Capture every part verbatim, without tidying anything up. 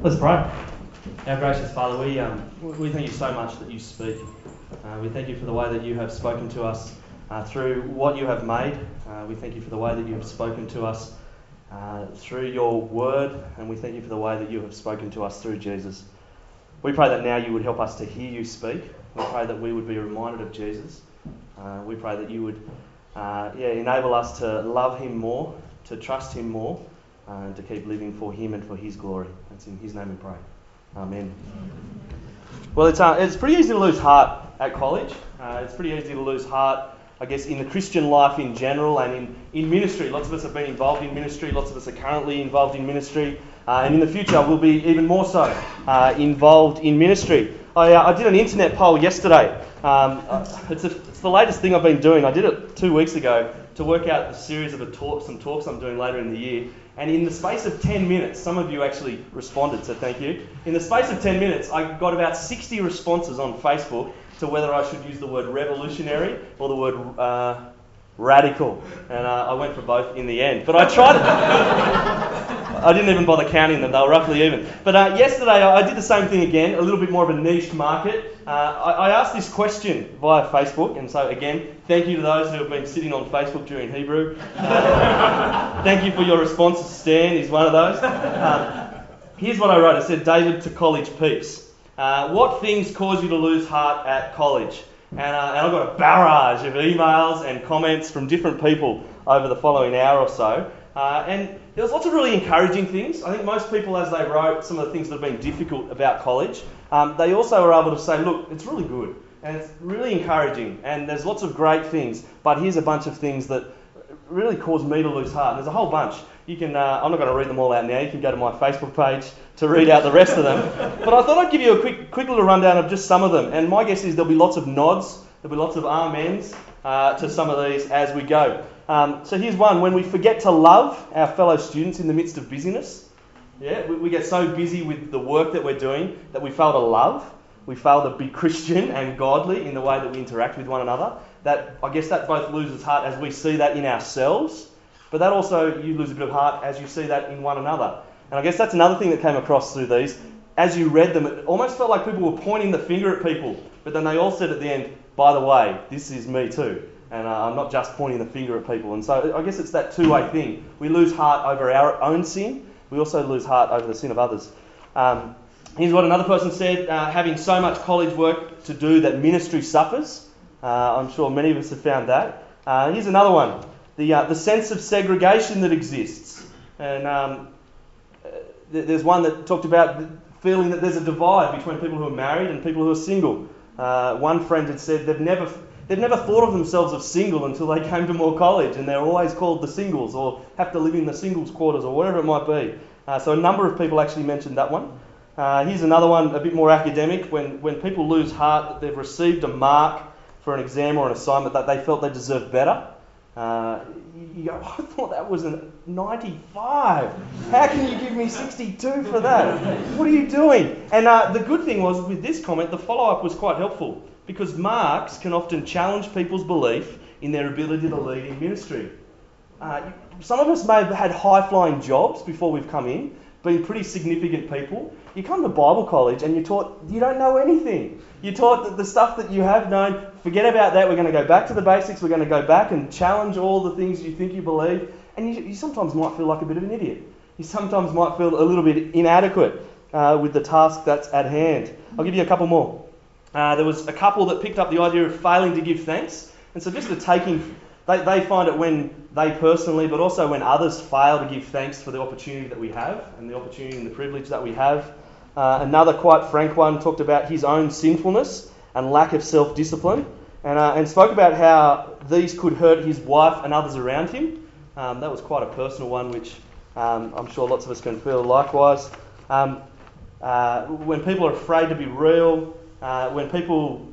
Let's pray. Our gracious Father, we um, we thank you so much that you speak. Uh, we thank you for the way that you have spoken to us uh, through what you have made. Uh, we thank you for the way that you have spoken to us uh, through your word, and we thank you for the way that you have spoken to us through Jesus. We pray that now you would help us to hear you speak. We pray that we would be reminded of Jesus. Uh, we pray that you would uh, yeah, enable us to love him more, to trust him more, uh, and to keep living for him and for his glory. That's in his name we pray. Amen. Well, it's uh, it's pretty easy to lose heart at college. Uh, it's pretty easy to lose heart, I guess, in the Christian life in general and in, in ministry. Lots of us have been involved in ministry. Lots of us are currently involved in ministry. Uh, and in the future, we'll be even more so uh, involved in ministry. I, uh, I did an internet poll yesterday. Um, it's, a, it's the latest thing I've been doing. I did it two weeks ago to work out the series of a talk, some talks I'm doing later in the year. And in the space of ten minutes, some of you actually responded, so thank you. In the space of ten minutes, I got about sixty responses on Facebook to whether I should use the word revolutionary or the word uh, radical. And uh, I went for both in the end. But I tried it. I didn't even bother counting them. They were roughly even. But uh, yesterday, I did the same thing again, a little bit more of a niche market. Uh, I, I asked this question via Facebook. And so, again, thank you to those who have been sitting on Facebook during Hebrew. Uh, thank you for your responses. Stan is one of those. Um, here's what I wrote. It said, David to college peeps. Uh, what things cause you to lose heart at college? And, uh, and I've got a barrage of emails and comments from different people over the following hour or so. Uh, and there was lots of really encouraging things. I think most people, as they wrote some of the things that have been difficult about college, um, they also were able to say, look, it's really good and it's really encouraging and there's lots of great things, but here's a bunch of things that really caused me to lose heart. And there's a whole bunch. You can, uh, I'm not going to read them all out now. You can go to my Facebook page to read out the rest of them. But I thought I'd give you a quick, quick little rundown of just some of them. And my guess is there'll be lots of nods, there'll be lots of amens uh, to some of these as we go. Um, so here's one. When we forget to love our fellow students in the midst of busyness, yeah, we, we get so busy with the work that we're doing that we fail to love. We fail to be Christian and godly in the way that we interact with one another. That I guess that both loses heart as we see that in ourselves, but that also you lose a bit of heart as you see that in one another. And I guess that's another thing that came across through these. As you read them, it almost felt like people were pointing the finger at people, but then they all said at the end, by the way, this is me too. And uh, I'm not just pointing the finger at people. And so I guess it's that two-way thing. We lose heart over our own sin. We also lose heart over the sin of others. Um, here's what another person said. Uh, having so much college work to do that ministry suffers. Uh, I'm sure many of us have found that. Uh, here's another one. The uh, the sense of segregation that exists. And um, th- there's one that talked about feeling that there's a divide between people who are married and people who are single. Uh, one friend had said they've never... They've never thought of themselves as single until they came to Moore College, and they're always called the singles or have to live in the singles quarters or whatever it might be. Uh, so a number of people actually mentioned that one. Uh, here's another one, a bit more academic. When when people lose heart that they've received a mark for an exam or an assignment that they felt they deserved better. Uh, you go, I thought that was a ninety-five. How can you give me sixty-two for that? What are you doing? And uh, the good thing was with this comment, the follow-up was quite helpful. Because marks can often challenge people's belief in their ability to lead in ministry. Uh, some of us may have had high-flying jobs before we've come in, been pretty significant people. You come to Bible college and you're taught you don't know anything. You're taught that the stuff that you have known, forget about that. We're going to go back to the basics. We're going to go back and challenge all the things you think you believe. And you, you sometimes might feel like a bit of an idiot. You sometimes might feel a little bit inadequate uh, with the task that's at hand. I'll give you a couple more. Uh, there was a couple that picked up the idea of failing to give thanks. And so just the taking, they, they find it when they personally, but also when others fail to give thanks for the opportunity that we have and the opportunity and the privilege that we have. Uh, another quite frank one talked about his own sinfulness and lack of self-discipline and, uh, and spoke about how these could hurt his wife and others around him. Um, that was quite a personal one, which um, I'm sure lots of us can feel likewise. Um, uh, when people are afraid to be real, Uh, when people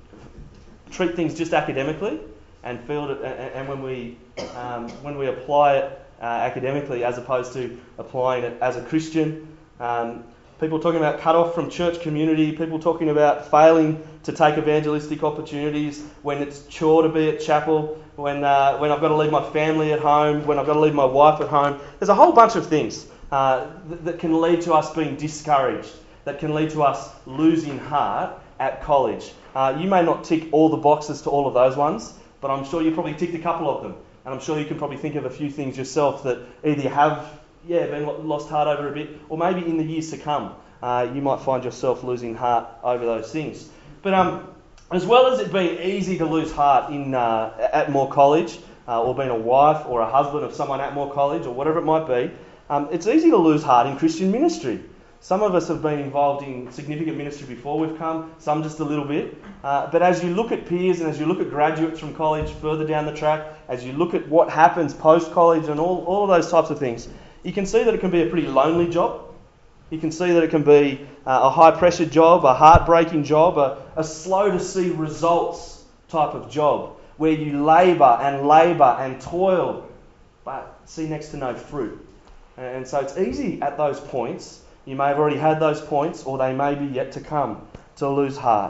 treat things just academically and feel it, and, and when we um, when we apply it uh, academically as opposed to applying it as a Christian, um, people talking about cut off from church community, people talking about failing to take evangelistic opportunities when it's chore to be at chapel, when uh, when I've got to leave my family at home, when I've got to leave my wife at home. There's a whole bunch of things. uh, th- that can lead to us being discouraged, that can lead to us losing heart at college. Uh, you may not tick all the boxes to all of those ones, but I'm sure you probably ticked a couple of them. And I'm sure you can probably think of a few things yourself that either you have yeah, been lost heart over a bit, or maybe in the years to come, uh, you might find yourself losing heart over those things. But um, as well as it being easy to lose heart in uh, at Moore College, uh, or being a wife or a husband of someone at Moore College, or whatever it might be, um, it's easy to lose heart in Christian ministry. Some of us have been involved in significant ministry before we've come, some just a little bit. Uh, but as you look at peers and as you look at graduates from college further down the track, as you look at what happens post-college and all, all of those types of things, you can see that it can be a pretty lonely job. You can see that it can be uh, a high-pressure job, a heartbreaking job, a, a slow-to-see results type of job, where you labour and labour and toil, but see next to no fruit. And so it's easy at those points. You may have already had those points, or they may be yet to come, to lose heart.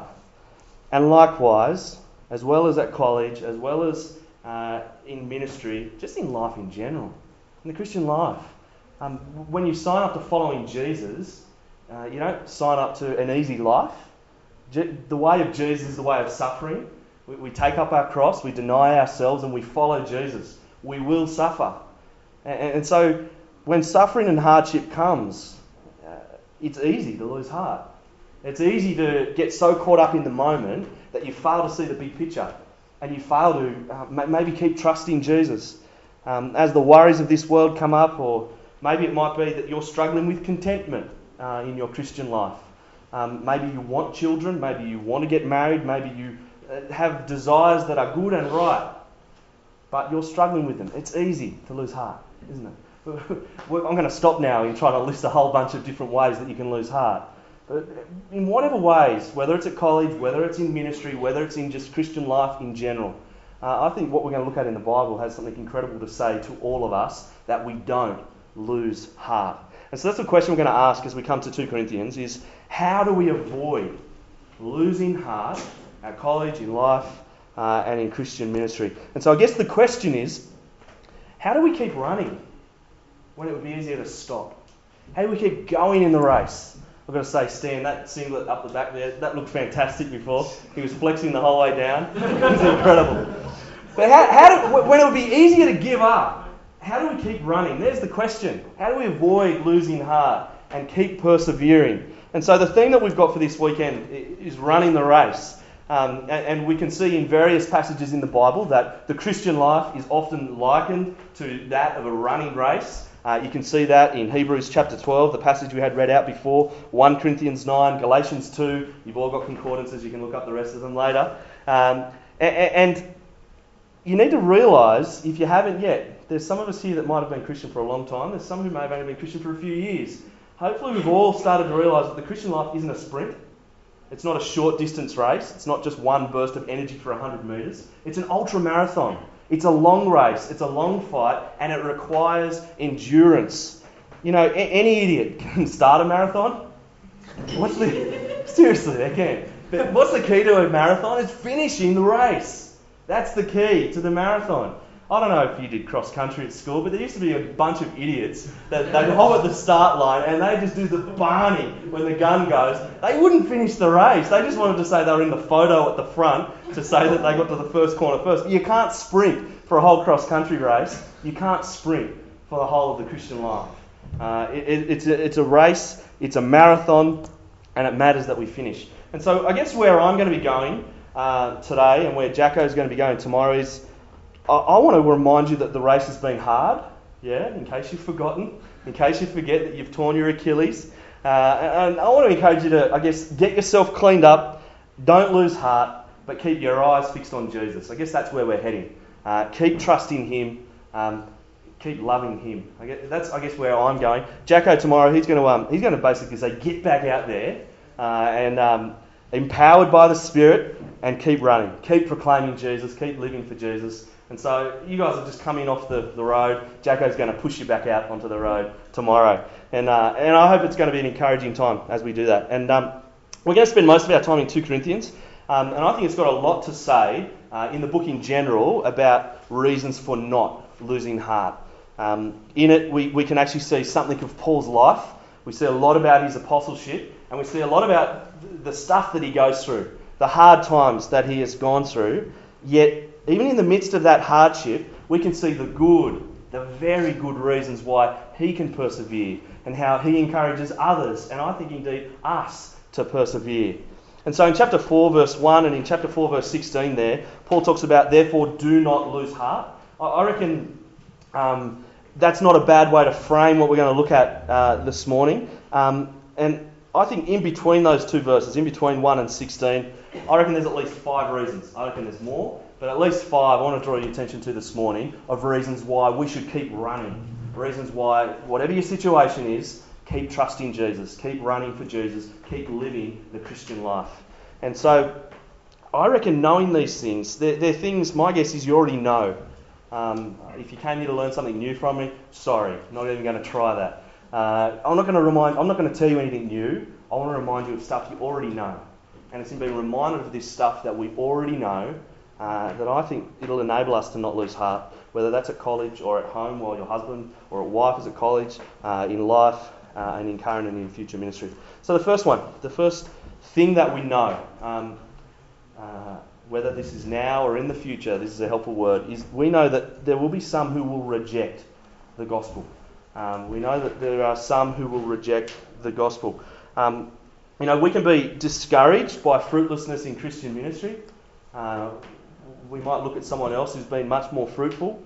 And likewise, as well as at college, as well as uh, in ministry, just in life in general, in the Christian life, um, when you sign up to following Jesus, uh, you don't sign up to an easy life. Je- the way of Jesus is the way of suffering. We, we take up our cross, we deny ourselves, and we follow Jesus. We will suffer. And, and so, when suffering and hardship comes, it's easy to lose heart. It's easy to get so caught up in the moment that you fail to see the big picture, and you fail to uh, maybe keep trusting Jesus. Um, as the worries of this world come up, or maybe it might be that you're struggling with contentment uh, in your Christian life. Um, maybe you want children, maybe you want to get married, maybe you uh, have desires that are good and right, but you're struggling with them. It's easy to lose heart, isn't it? I'm going to stop now in trying to list a whole bunch of different ways that you can lose heart. But in whatever ways, whether it's at college, whether it's in ministry, whether it's in just Christian life in general, uh, I think what we're going to look at in the Bible has something incredible to say to all of us, that we don't lose heart. And so that's the question we're going to ask as we come to two Corinthians, is how do we avoid losing heart at college, in life, uh, and in Christian ministry? And so I guess the question is, how do we keep running when it would be easier to stop? How do we keep going in the race? I've got to say, Stan, that singlet up the back there, that looked fantastic before. He was flexing the whole way down. It was incredible. But how, how do, when it would be easier to give up, how do we keep running? There's the question. How do we avoid losing heart and keep persevering? And so the theme that we've got for this weekend is running the race. Um, and, and we can see in various passages in the Bible that the Christian life is often likened to that of a running race. Uh, you can see that in Hebrews chapter twelve, the passage we had read out before, First Corinthians nine, Galatians two. You've all got concordances, you can look up the rest of them later. Um, and, and you need to realise, if you haven't yet, there's some of us here that might have been Christian for a long time. There's some who may have only been Christian for a few years. Hopefully we've all started to realise that the Christian life isn't a sprint. It's not a short distance race. It's not just one burst of energy for one hundred metres. It's an ultra marathon. It's a long race, it's a long fight, and it requires endurance. You know, a- any idiot can start a marathon. What's the... Seriously, they can. But what's the key to a marathon? It's finishing the race. That's the key to the marathon. I don't know if you did cross country at school, but there used to be a bunch of idiots that they'd hop at the start line and they just do the Barney when the gun goes. They wouldn't finish the race. They just wanted to say they were in the photo at the front to say that they got to the first corner first. You can't sprint for a whole cross country race. You can't sprint for the whole of the Christian life. Uh, it, it, it's, a, it's a race, it's a marathon, and it matters that we finish. And so I guess where I'm going to be going uh, today and where Jacko is going to be going tomorrow is, I want to remind you that the race has been hard, yeah, in case you've forgotten, in case you forget that you've torn your Achilles. Uh, and I want to encourage you to, I guess, get yourself cleaned up, don't lose heart, but keep your eyes fixed on Jesus. I guess that's where we're heading. Uh, keep trusting Him, um, keep loving Him. I guess that's, I guess, where I'm going. Jacko tomorrow, he's going to, um, he's going to basically say, get back out there uh, and um, empowered by the Spirit, and keep running, keep proclaiming Jesus, keep living for Jesus. And so you guys are just coming off the, the road. Jacko's going to push you back out onto the road tomorrow. And uh, and I hope it's going to be an encouraging time as we do that. And um, we're going to spend most of our time in two Corinthians. Um, and I think it's got a lot to say uh, in the book in general about reasons for not losing heart. Um, in it, we, we can actually see something of Paul's life. We see a lot about his apostleship, and we see a lot about the stuff that he goes through, the hard times that he has gone through. Yet, even in the midst of that hardship, we can see the good, the very good reasons why he can persevere, and how he encourages others, and I think indeed us, to persevere. And so in chapter four verse one and in chapter four verse sixteen there, Paul talks about, therefore do not lose heart. I reckon um, that's not a bad way to frame what we're going to look at uh, this morning. Um, and I think in between those two verses, in between one and sixteen, I reckon there's at least five reasons. I reckon there's more, but at least five I want to draw your attention to this morning of reasons why we should keep running. Reasons why, whatever your situation is, keep trusting Jesus, keep running for Jesus, keep living the Christian life. And so I reckon knowing these things, they're, they're things, my guess is you already know. Um, if you came here to learn something new from me, sorry, not even going to try that. Uh, I'm not going to remind, I'm not going to tell you anything new. I want to remind you of stuff you already know. And it's in being reminded of this stuff that we already know uh, that I think it'll enable us to not lose heart, whether that's at college or at home while your husband or at wife is at college, uh, in life, Uh, and in current and in future ministry. So the first one, the first thing that we know, um, uh, whether this is now or in the future, this is a helpful word, is we know that there will be some who will reject the gospel. Um, we know that there are some who will reject the gospel. Um, you know, we can be discouraged by fruitlessness in Christian ministry. Uh, we might look at someone else who's been much more fruitful.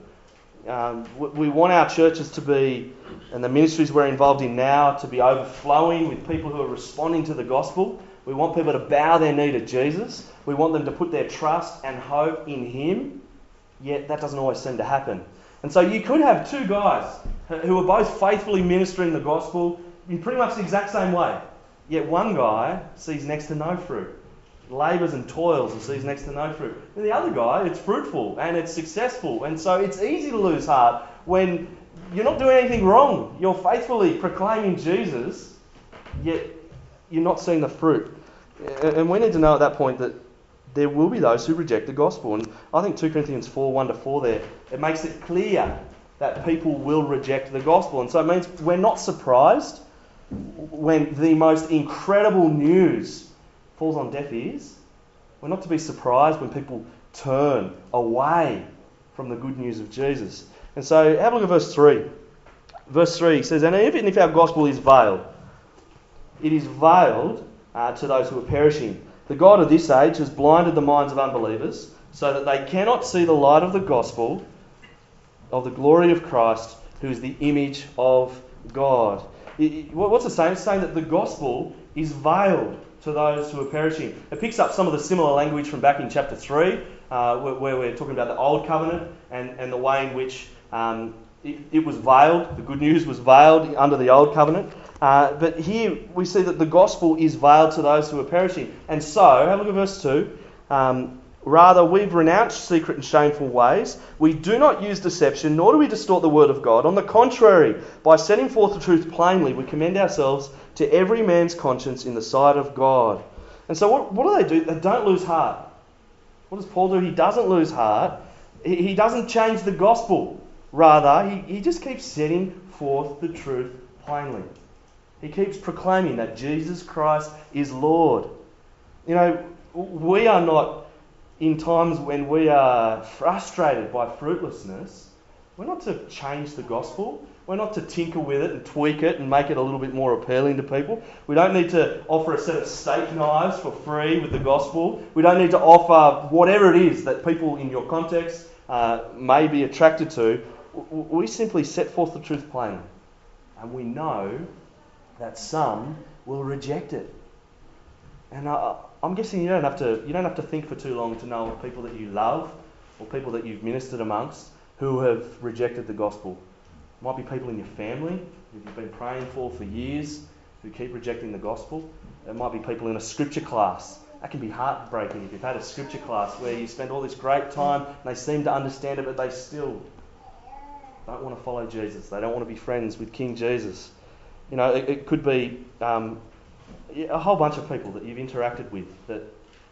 Um, we want our churches to be, and the ministries we're involved in now, to be overflowing with people who are responding to the gospel. We want people to bow their knee to Jesus. We want them to put their trust and hope in Him. Yet that doesn't always seem to happen. And so you could have two guys who are both faithfully ministering the gospel in pretty much the exact same way. Yet one guy sees next to no fruit, labours and toils and sees next to no fruit. And the other guy, it's fruitful and it's successful. And so it's easy to lose heart when you're not doing anything wrong. You're faithfully proclaiming Jesus, yet you're not seeing the fruit. And we need to know at that point that there will be those who reject the gospel. And I think two Corinthians four, one to four there, it makes it clear that people will reject the gospel. And so it means we're not surprised when the most incredible news falls on deaf ears. We're not to be surprised when people turn away from the good news of Jesus. And so have a look at verse three. Verse three says, and even if our gospel is veiled, it is veiled uh, to those who are perishing. The God of this age has blinded the minds of unbelievers so that they cannot see the light of the gospel of the glory of Christ, who is the image of God. What's it saying? It's saying that the gospel is veiled to those who are perishing. It picks up some of the similar language from back in chapter three, uh, where, where we're talking about the Old Covenant and, and the way in which um, it, it was veiled, the good news was veiled under the Old Covenant. Uh, but here we see that the gospel is veiled to those who are perishing. And so, have a look at verse two. Um, Rather, we've renounced secret and shameful ways. We do not use deception, nor do we distort the word of God. On the contrary, by setting forth the truth plainly, we commend ourselves to every man's conscience in the sight of God. And so what, what do they do? They don't lose heart. What does Paul do? He doesn't lose heart. He, he doesn't change the gospel. Rather, he, he just keeps setting forth the truth plainly. He keeps proclaiming that Jesus Christ is Lord. You know, we are not, in times when we are frustrated by fruitlessness, we're not to change the gospel. We're not to tinker with it and tweak it and make it a little bit more appealing to people. We don't need to offer a set of steak knives for free with the gospel. We don't need to offer whatever it is that people in your context uh, may be attracted to. We simply set forth the truth plainly. And we know that some will reject it. And I, I'm guessing you don't have to you don't have to think for too long to know of people that you love or people that you've ministered amongst who have rejected the gospel. It might be people in your family who you've been praying for for years who keep rejecting the gospel. It might be people in a scripture class. That can be heartbreaking if you've had a scripture class where you spend all this great time and they seem to understand it, but they still don't want to follow Jesus. They don't want to be friends with King Jesus. You know, it, it could be um, a whole bunch of people that you've interacted with that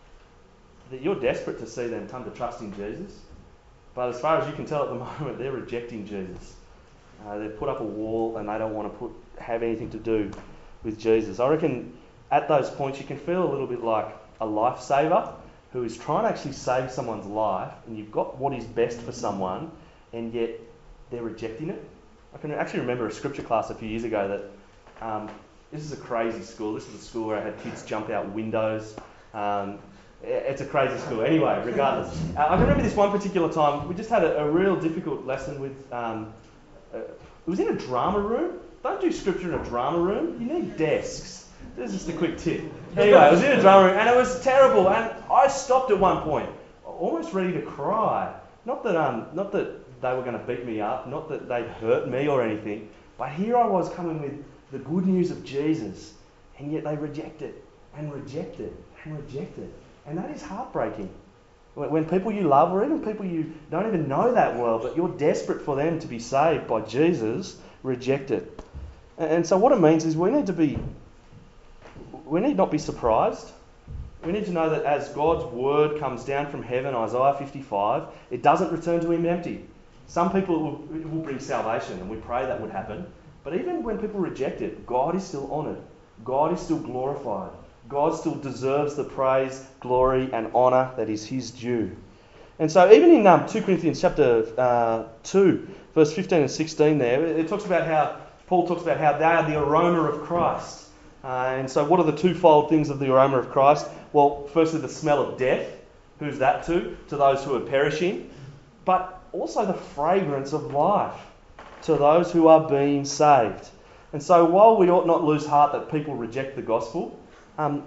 that you're desperate to see them come to trust in Jesus. But as far as you can tell at the moment, they're rejecting Jesus. Uh, they've put up a wall and they don't want to put have anything to do with Jesus. I reckon at those points you can feel a little bit like a lifesaver who is trying to actually save someone's life, and you've got what is best for someone, and yet they're rejecting it. I can actually remember a scripture class a few years ago that um, this is a crazy school. This is a school where I had kids jump out windows. Um, it's a crazy school. Anyway, regardless. Uh, I can remember this one particular time, we just had a, a real difficult lesson with, um, uh, it was in a drama room. Don't do scripture in a drama room. You need desks. This is just a quick tip. Anyway, it was in a drama room and it was terrible. And I stopped at one point, almost ready to cry. Not that um, not that they were going to beat me up, not that they'd hurt me or anything, but here I was coming with the good news of Jesus, and yet they reject it and reject it and reject it. And that is heartbreaking. When people you love, or even people you don't even know that well, but you're desperate for them to be saved by Jesus, reject it. And so what it means is we need to be, we need not be surprised. We need to know that as God's word comes down from heaven, Isaiah fifty-five, it doesn't return to him empty. Some people it will, it will bring salvation, and we pray that would happen. But even when people reject it, God is still honoured. God is still glorified. God still deserves the praise, glory and honour that is his due. And so even in um, Second Corinthians chapter uh, two, verse fifteen and sixteen there, it talks about how, Paul talks about how they are the aroma of Christ. Uh, and so what are the twofold things of the aroma of Christ? Well, firstly, the smell of death. Who's that to? To those who are perishing. But also the fragrance of life to those who are being saved. And so while we ought not lose heart that people reject the gospel, um,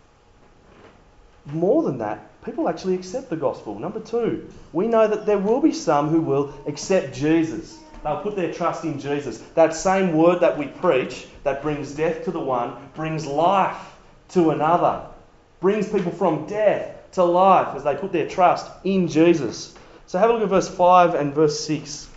more than that, people actually accept the gospel. Number two, we know that there will be some who will accept Jesus. They'll put their trust in Jesus. That same word that we preach, that brings death to the one, brings life to another. Brings people from death to life as they put their trust in Jesus. So have a look at verse five and verse six.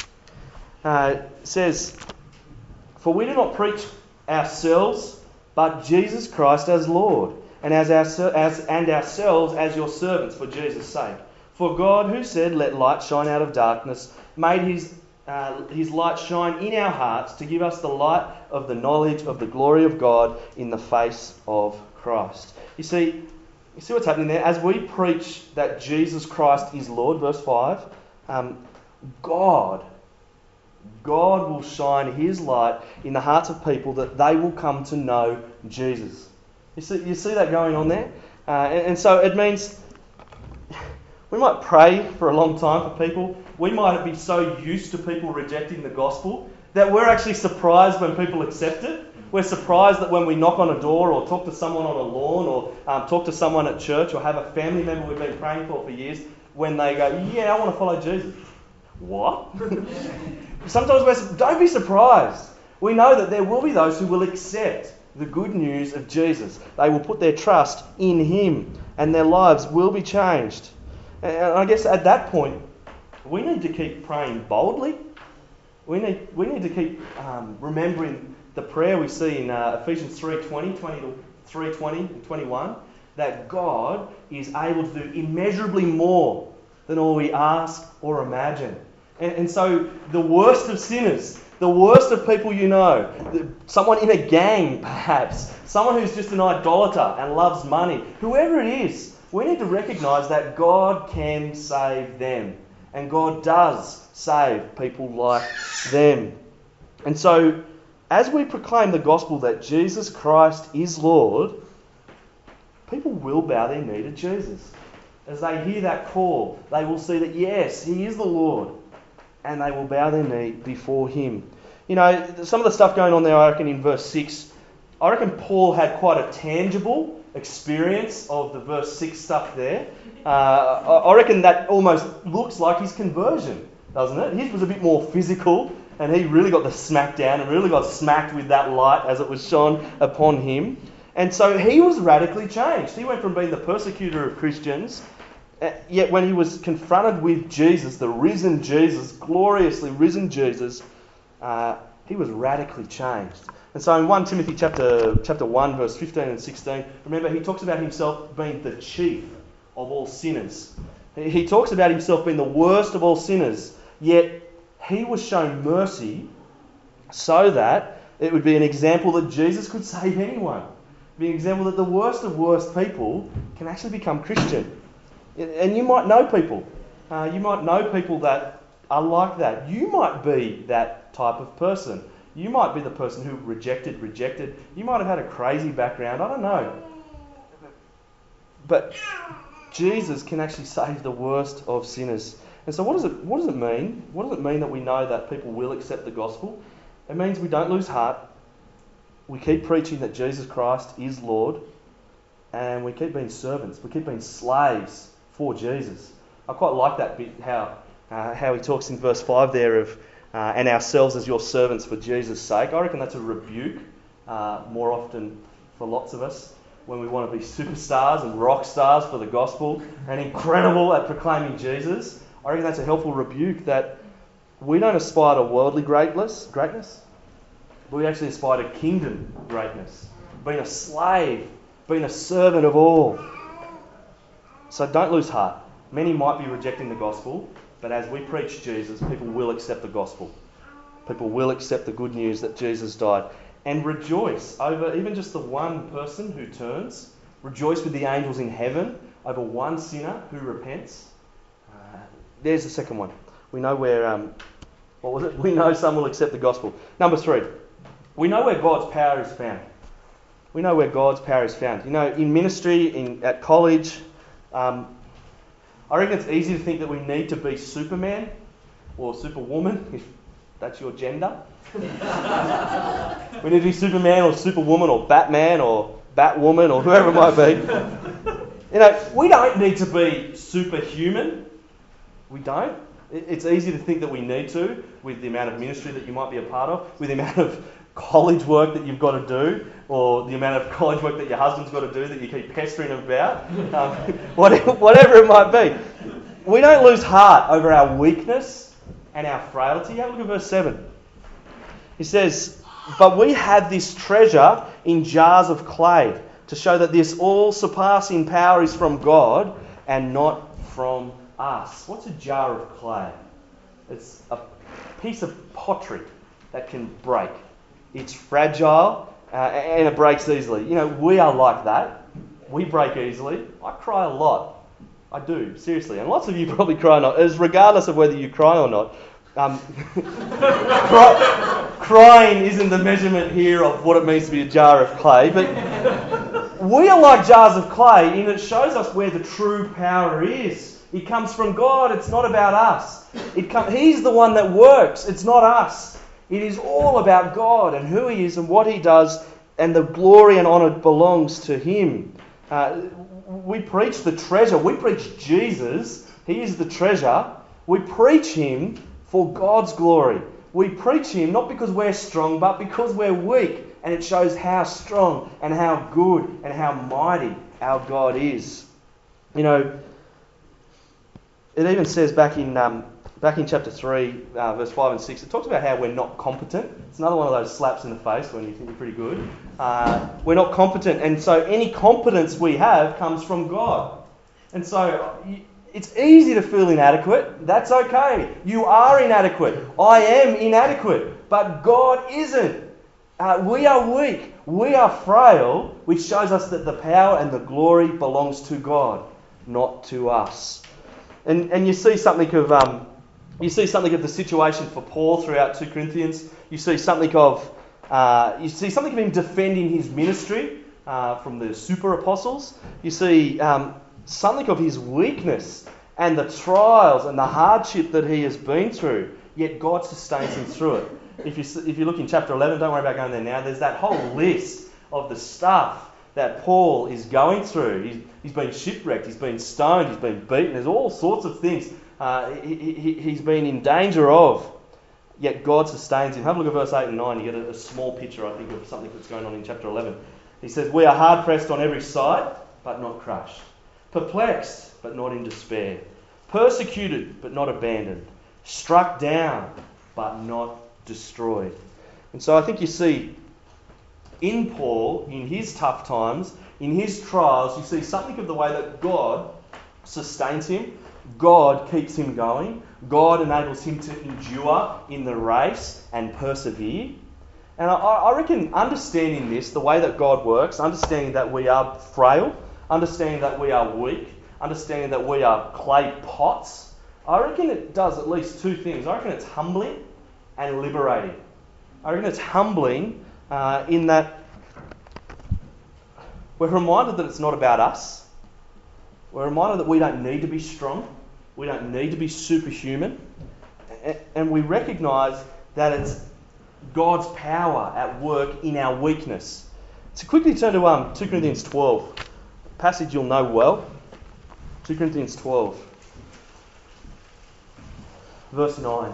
Uh, it says, "For we do not preach ourselves, but Jesus Christ as Lord, and as our, as and ourselves as your servants for Jesus' sake. For God, who said, 'Let light shine out of darkness,' made his uh, his light shine in our hearts to give us the light of the knowledge of the glory of God in the face of Christ." You see, you see what's happening there? As we preach that Jesus Christ is Lord, verse five, um, God, God will shine his light in the hearts of people that they will come to know Jesus. You see, you see that going on there? Uh, and, and so it means we might pray for a long time for people. We might be so used to people rejecting the gospel that we're actually surprised when people accept it. We're surprised that when we knock on a door or talk to someone on a lawn or um, talk to someone at church or have a family member we've been praying for for years, when they go, "Yeah, I want to follow Jesus." What? Sometimes we're, don't be surprised. We know that there will be those who will accept the good news of Jesus. They will put their trust in him and their lives will be changed. And I guess at that point, we need to keep praying boldly. We need we need to keep um, remembering the prayer we see in uh, Ephesians three twenty, twenty to three twenty and twenty-one, that God is able to do immeasurably more than all we ask or imagine. And, and so the worst of sinners, the worst of people you know, the, someone in a gang perhaps, someone who's just an idolater and loves money, whoever it is, we need to recognise that God can save them. And God does save people like them. And so, as we proclaim the gospel that Jesus Christ is Lord, people will bow their knee to Jesus. As they hear that call, they will see that yes, he is the Lord. And they will bow their knee before him. You know, some of the stuff going on there, I reckon, in verse six, I reckon Paul had quite a tangible experience of the verse six stuff there. Uh, I reckon that almost looks like his conversion, doesn't it? His was a bit more physical, and he really got the smack down and really got smacked with that light as it was shone upon him. And so he was radically changed. He went from being the persecutor of Christians, yet when he was confronted with Jesus, the risen Jesus, gloriously risen Jesus, uh, he was radically changed. And so in First Timothy chapter chapter one, verse fifteen and sixteen, remember he talks about himself being the chief of all sinners. He talks about himself being the worst of all sinners, yet he was shown mercy so that it would be an example that Jesus could save anyone. It would be an example that the worst of worst people can actually become Christian. And you might know people. Uh, you might know people that are like that. You might be that type of person. You might be the person who rejected, rejected. You might have had a crazy background. I don't know. But Jesus can actually save the worst of sinners. And so what does it what does it mean? What does it mean that we know that people will accept the gospel? It means we don't lose heart. We keep preaching that Jesus Christ is Lord. And we keep being servants. We keep being slaves for Jesus. I quite like that bit, how uh, how he talks in verse five there of, uh, and ourselves as your servants for Jesus' sake. I reckon that's a rebuke uh, more often for lots of us when we want to be superstars and rock stars for the gospel and incredible at proclaiming Jesus. I reckon that's a helpful rebuke that we don't aspire to worldly greatness, greatness, but we actually aspire to kingdom greatness. Being a slave, being a servant of all. So don't lose heart. Many might be rejecting the gospel, but as we preach Jesus, people will accept the gospel. People will accept the good news that Jesus died. And rejoice over even just the one person who turns. Rejoice with the angels in heaven over one sinner who repents. Uh, there's the second one. We know where, um, what was it? We know some will accept the gospel. Number three, we know where God's power is found. We know where God's power is found. You know, in ministry, in at college, um, I reckon it's easy to think that we need to be Superman or Superwoman, if that's your gender. We need to be Superman or Superwoman or Batman or Batwoman or whoever it might be. You know, we don't need to be superhuman. We don't. It's easy to think that we need to with the amount of ministry that you might be a part of, with the amount of college work that you've got to do, or the amount of college work that your husband's got to do that you keep pestering him about, um, whatever, whatever it might be. We don't lose heart over our weakness and our frailty. Have a look at verse seven. He says, but we have this treasure in jars of clay to show that this all-surpassing power is from God and not from us. What's a jar of clay? It's a piece of pottery that can break. It's fragile uh, and it breaks easily. You know, we are like that. We break easily. I cry a lot. I do, seriously. And lots of you probably cry not, as regardless of whether you cry or not. Um, cry, crying isn't the measurement here of what it means to be a jar of clay, but we are like jars of clay, and it shows us where the true power is. It comes from God. It's not about us. It com- He's the one that works. It's not us. It is all about God and who He is and what He does, and the glory and honour belongs to Him. Uh, we preach the treasure. We preach Jesus. He is the treasure. We preach Him for God's glory. We preach Him not because we're strong, but because we're weak. And it shows how strong and how good and how mighty our God is. You know, it even says back in um, back in chapter three, uh, verse five and six, it talks about how we're not competent. It's another one of those slaps in the face when you think you're pretty good. Uh, we're not competent, and so any competence we have comes from God. And so it's easy to feel inadequate. That's okay. You are inadequate. I am inadequate, but God isn't. Uh, we are weak. We are frail, which shows us that the power and the glory belongs to God, not to us. And and you see something of um, you see something of the situation for Paul throughout Second Corinthians. You see something of uh, you see something of him defending his ministry uh, from the super apostles. You see um, something of his weakness and the trials and the hardship that he has been through. Yet God sustains him through it. If you if you look in chapter eleven, don't worry about going there now. There's that whole list of the stuff that Paul is going through. He's, he's been shipwrecked, he's been stoned, he's been beaten. There's all sorts of things uh, he, he, he's been in danger of. Yet God sustains him. Have a look at verse eight and nine. You get a, a small picture, I think, of something that's going on in chapter eleven. He says, we are hard pressed on every side, but not crushed. Perplexed, but not in despair. Persecuted, but not abandoned. Struck down, but not destroyed. And so I think you see in Paul, in his tough times, in his trials, you see something of the way that God sustains him. God keeps him going. God enables him to endure in the race and persevere. And I, I reckon understanding this, the way that God works, understanding that we are frail, understanding that we are weak, understanding that we are clay pots, I reckon it does at least two things. I reckon it's humbling and liberating. I reckon it's humbling uh, in that we're reminded that it's not about us. We're reminded that we don't need to be strong. We don't need to be superhuman. And we recognise that it's God's power at work in our weakness. So quickly turn to um, two Corinthians twelve, a passage you'll know well. two Corinthians twelve, verse nine.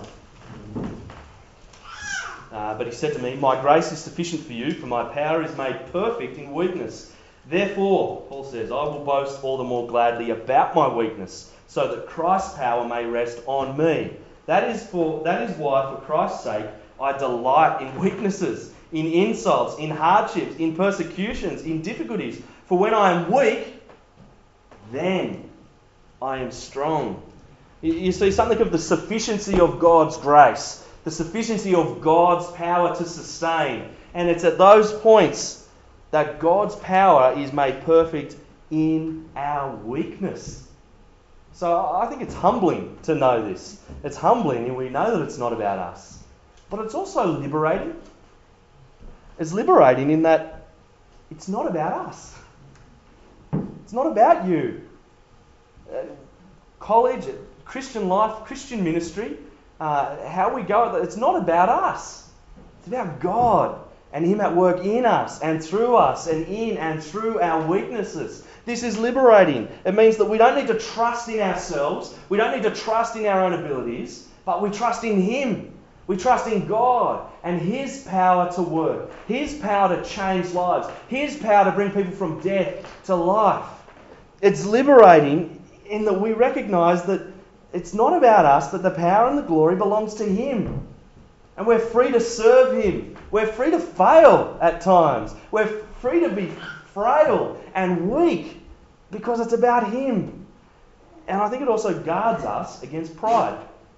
Uh, but he said to me, "My grace is sufficient for you, for my power is made perfect in weakness. Therefore," Paul says, "I will boast all the more gladly about my weakness, so that Christ's power may rest on me. That is for that is why, for Christ's sake, I delight in weaknesses, in insults, in hardships, in persecutions, in difficulties. For when I am weak, then I am strong." You, you see something of the sufficiency of God's grace, the sufficiency of God's power to sustain. And it's at those points that God's power is made perfect in our weakness. So I think it's humbling to know this. It's humbling, and we know that it's not about us. But it's also liberating. It's liberating in that it's not about us. It's not about you. Uh, college, Christian life, Christian ministry, uh, how we go, it's not about us. It's about God and Him at work in us and through us and in and through our weaknesses. This is liberating. It means that we don't need to trust in ourselves. We don't need to trust in our own abilities, but we trust in Him. We trust in God and His power to work, His power to change lives, His power to bring people from death to life. It's liberating in that we recognise that it's not about us, but the power and the glory belongs to Him. And we're free to serve Him. We're free to fail at times. We're free to be frail and weak because it's about Him. And I think it also guards us against pride.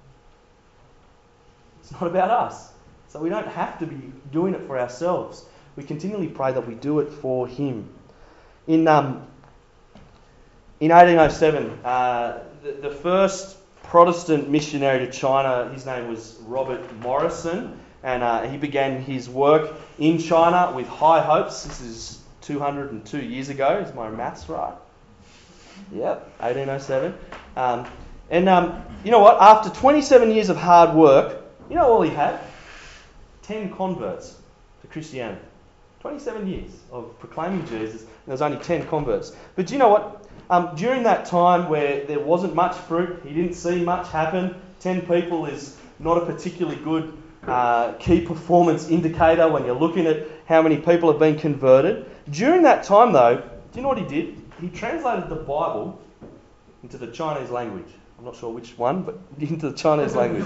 It's not about us. So we don't have to be doing it for ourselves. We continually pray that we do it for Him. In um, in eighteen oh seven, uh, the, the first Protestant missionary to China, his name was Robert Morrison, and uh, he began his work in China with high hopes. This is two hundred two years ago. Is my maths right? Yep, eighteen oh seven. Um, and um, you know what? After twenty-seven years of hard work, you know all he had? ten converts to Christianity. twenty-seven years of proclaiming Jesus, and there was only ten converts. But do you know what? Um, during that time where there wasn't much fruit, he didn't see much happen, ten people is not a particularly good uh, key performance indicator when you're looking at how many people have been converted. During that time though, do you know what he did? He translated the Bible into the Chinese language. I'm not sure which one, but into the Chinese language.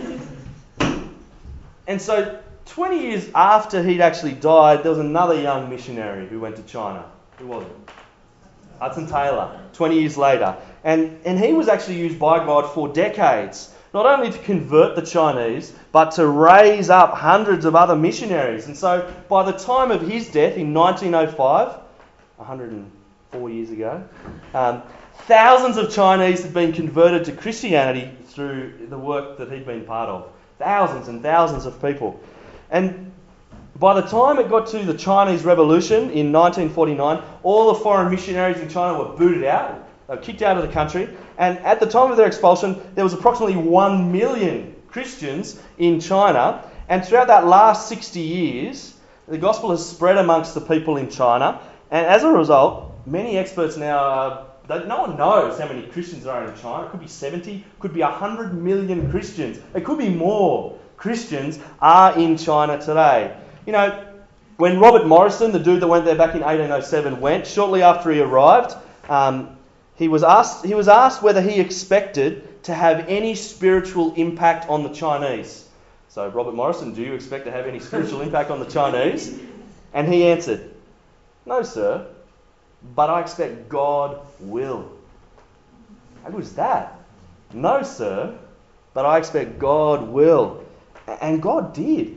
And so twenty years after he'd actually died, there was another young missionary who went to China. Who was it? Hudson Taylor, twenty years later. And, and he was actually used by God for decades, not only to convert the Chinese, but to raise up hundreds of other missionaries. And so by the time of his death in nineteen oh five, one hundred four years ago, um, thousands of Chinese had been converted to Christianity through the work that he'd been part of. Thousands and thousands of people. And by the time it got to the Chinese Revolution in nineteen forty-nine, all the foreign missionaries in China were booted out. They were kicked out of the country. And at the time of their expulsion, there was approximately one million Christians in China. And throughout that last sixty years, the gospel has spread amongst the people in China. And as a result, many experts now, uh, they, no one knows how many Christians there are in China. It could be seventy, could be one hundred million Christians. It could be more Christians are in China today. You know, when Robert Morrison, the dude that went there back in eighteen oh seven, went, shortly after he arrived, um, he was asked he was asked whether he expected to have any spiritual impact on the Chinese. So, Robert Morrison, do you expect to have any spiritual impact on the Chinese? And he answered, "No, sir, but I expect God will." How good is that? No, sir, but I expect God will. And God did.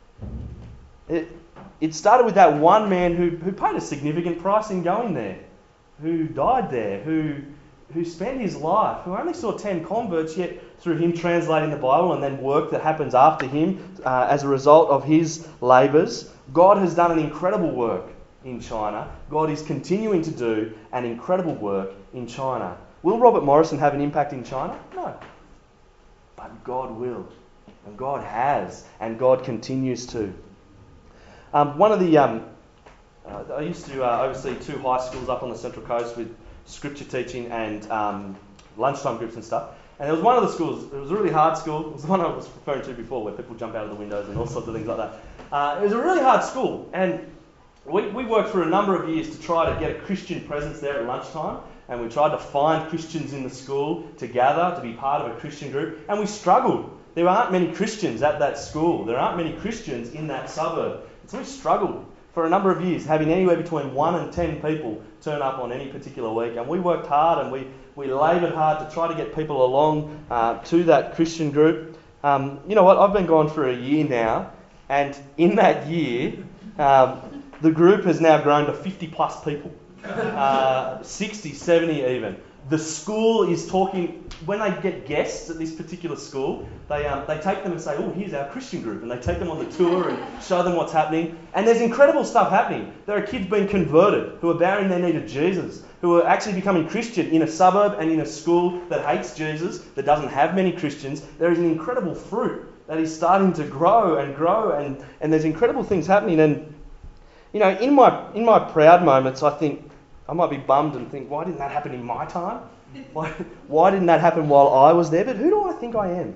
It, it started with that one man who, who paid a significant price in going there, who died there, who who spent his life, who only saw ten converts, yet through him translating the Bible and then work that happens after him uh, as a result of his labours, God has done an incredible work in China. God is continuing to do an incredible work in China. Will Robert Morrison have an impact in China? No. But God will. And God has. And God continues to. Um, one of the... Um, uh, I used to uh, oversee two high schools up on the Central Coast with scripture teaching and um, lunchtime groups and stuff. And there was one of the schools, it was a really hard school. It was the one I was referring to before, where people jump out of the windows and all sorts of things like that. Uh, it was a really hard school. And we, we worked for a number of years to try to get a Christian presence there at lunchtime. And we tried to find Christians in the school to gather, to be part of a Christian group. And we struggled. There aren't many Christians at that school. There aren't many Christians in that suburb. So we struggled for a number of years, having anywhere between one and ten people turn up on any particular week. And we worked hard and we, we laboured hard to try to get people along uh, to that Christian group. Um, you know what? I've been gone for a year now. And in that year, um, the group has now grown to fifty plus people. Uh, sixty, seventy even. The school is talking, when they get guests at this particular school, they um, they take them and say, oh, here's our Christian group. And they take them on the tour and show them what's happening. And there's incredible stuff happening. There are kids being converted who are bowing their knee to Jesus, who are actually becoming Christian in a suburb and in a school that hates Jesus, that doesn't have many Christians. There is an incredible fruit that is starting to grow and grow, and, and there's incredible things happening. And, you know, in my in my proud moments, I think, I might be bummed and think, why didn't that happen in my time? Why, why didn't that happen while I was there? But who do I think I am?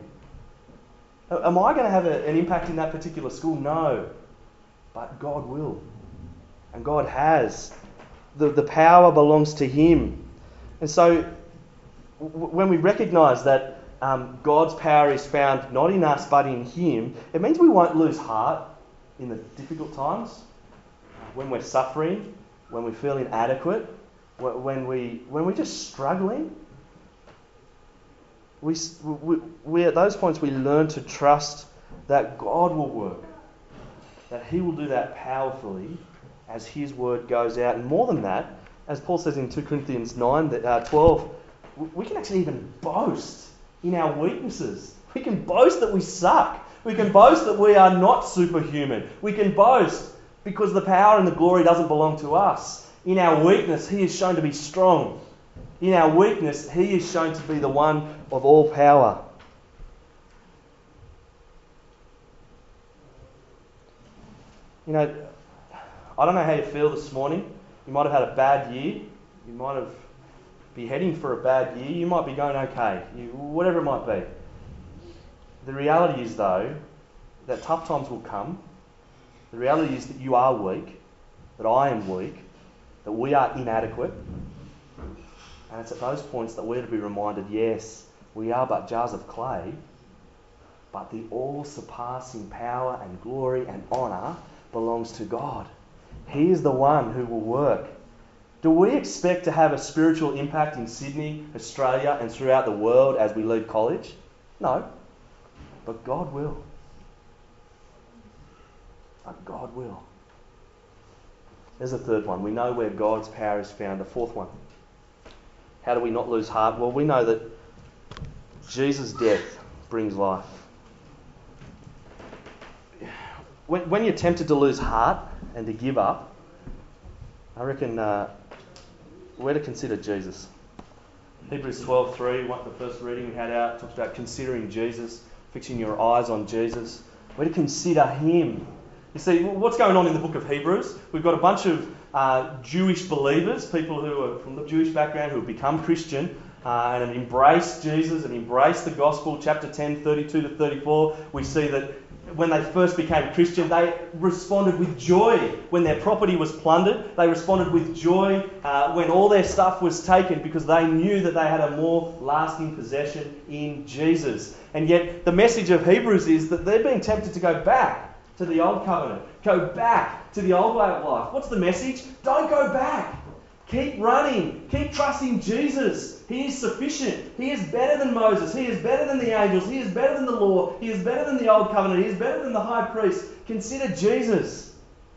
Am I going to have a, an impact in that particular school? No. But God will. And God has. The, the power belongs to Him. And so w- when we recognise that um, God's power is found not in us but in Him, it means we won't lose heart in the difficult times, when we're suffering, when we feel inadequate, when, we, when we're just struggling. We, we, we, at those points we learn to trust that God will work, that He will do that powerfully as His word goes out. And more than that, as Paul says in Second Corinthians nine, twelve, we can actually even boast in our weaknesses. We can boast that we suck. We can boast that we are not superhuman. We can boast because the power and the glory doesn't belong to us. In our weakness, He is shown to be strong. In our weakness, He is shown to be the one of all power. You know, I don't know how you feel this morning. You might have had a bad year. You might have be heading for a bad year. You might be going okay. You, whatever it might be. The reality is, though, that tough times will come. The reality is that you are weak, that I am weak, that we are inadequate. And it's at those points that we're to be reminded, yes, we are but jars of clay, but the all-surpassing power and glory and honour belongs to God. He is the one who will work. Do we expect to have a spiritual impact in Sydney, Australia, and throughout the world as we leave college? No. But God will. But God will. There's a third one. We know where God's power is found. A fourth one. How do we not lose heart? Well, we know that Jesus' death brings life. When, when you're tempted to lose heart and to give up, I reckon uh, we're to consider Jesus. Hebrews twelve three, the first reading we had out, talks about considering Jesus, fixing your eyes on Jesus. We're to consider Him. You see, what's going on in the book of Hebrews? We've got a bunch of uh, Jewish believers, people who are from the Jewish background, who have become Christian uh, and have embraced Jesus and embraced the gospel. Chapter ten, thirty-two to thirty-four, we see that when they first became Christian, they responded with joy when their property was plundered. They responded with joy uh, when all their stuff was taken, because they knew that they had a more lasting possession in Jesus. And yet the message of Hebrews is that they're being tempted to go back to the old covenant. Go back to the old way of life. What's the message? Don't go back. Keep running. Keep trusting Jesus. He is sufficient. He is better than Moses. He is better than the angels. He is better than the law. He is better than the old covenant. He is better than the high priest. Consider Jesus.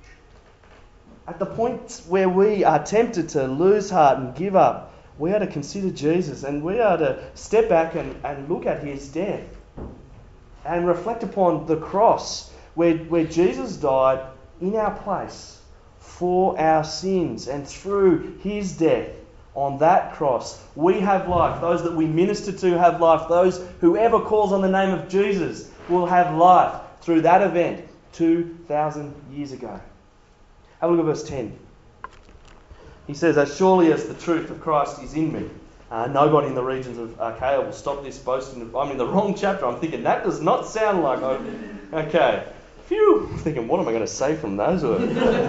At the point where we are tempted to lose heart and give up, we are to consider Jesus, and we are to step back and, and look at his death and reflect upon the cross where, where Jesus died in our place for our sins, and through his death on that cross we have life. Those that we minister to have life. Those whoever calls on the name of Jesus will have life through that event two thousand years ago. Have a look at verse ten. He says, as surely as the truth of Christ is in me, uh, nobody in the regions of Achaia will stop this boasting. I'm in the wrong chapter. I'm thinking that does not sound like... Okay. Phew. I'm thinking, what am I going to say from those words?